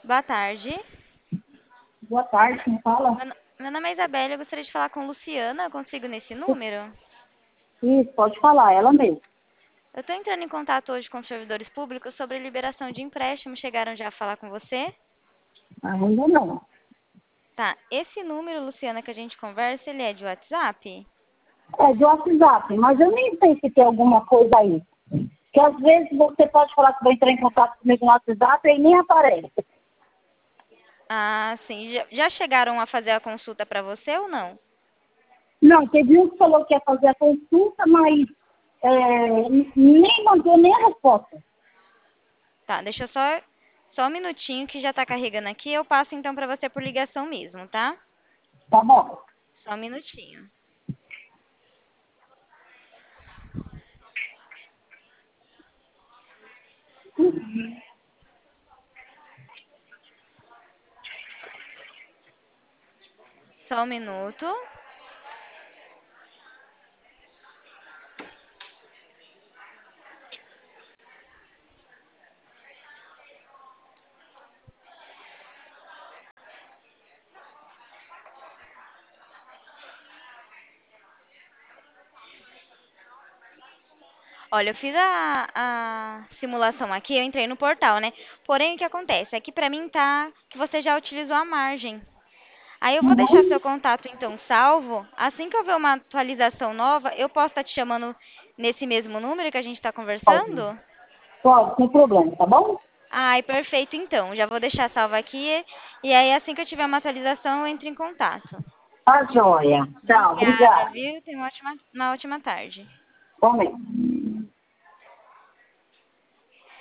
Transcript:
Boa tarde. Boa tarde, quem fala? Meu nome é Isabela, eu gostaria de falar com Luciana. Eu consigo nesse número? Isso, pode falar, ela mesma. Eu estou entrando em contato hoje com os servidores públicos sobre liberação de empréstimo. Chegaram já a falar com você? Ainda não. Tá. Esse número, Luciana, que a gente conversa, ele é de WhatsApp? É de WhatsApp, mas eu nem sei se tem alguma coisa aí. Que às vezes você pode falar que vai entrar em contato comigo no WhatsApp e nem aparece. Ah, sim. Já chegaram a fazer a consulta para você ou não? Não, teve um que falou que ia fazer a consulta, mas nem mandou nem a resposta. Tá, deixa eu só um minutinho que já tá carregando aqui. Eu passo então para você por ligação mesmo, tá? Tá bom. Só um minutinho. Só um minuto. Olha, eu fiz a simulação aqui, eu entrei no portal, né? Porém, o que acontece? Aqui pra mim tá que você já utilizou a margem. Aí eu vou deixar Uhum. seu contato então salvo. Assim que houver uma atualização nova, eu posso estar te chamando nesse mesmo número que a gente está Pode, conversando? pode, sem problema, tá bom? Ai, perfeito então. Já vou deixar salvo aqui. E aí, assim que eu tiver uma atualização, eu entro em contato. Tá joia. Tchau, Obrigada, obrigada. viu? Tenha uma ótima tarde. Bom mês.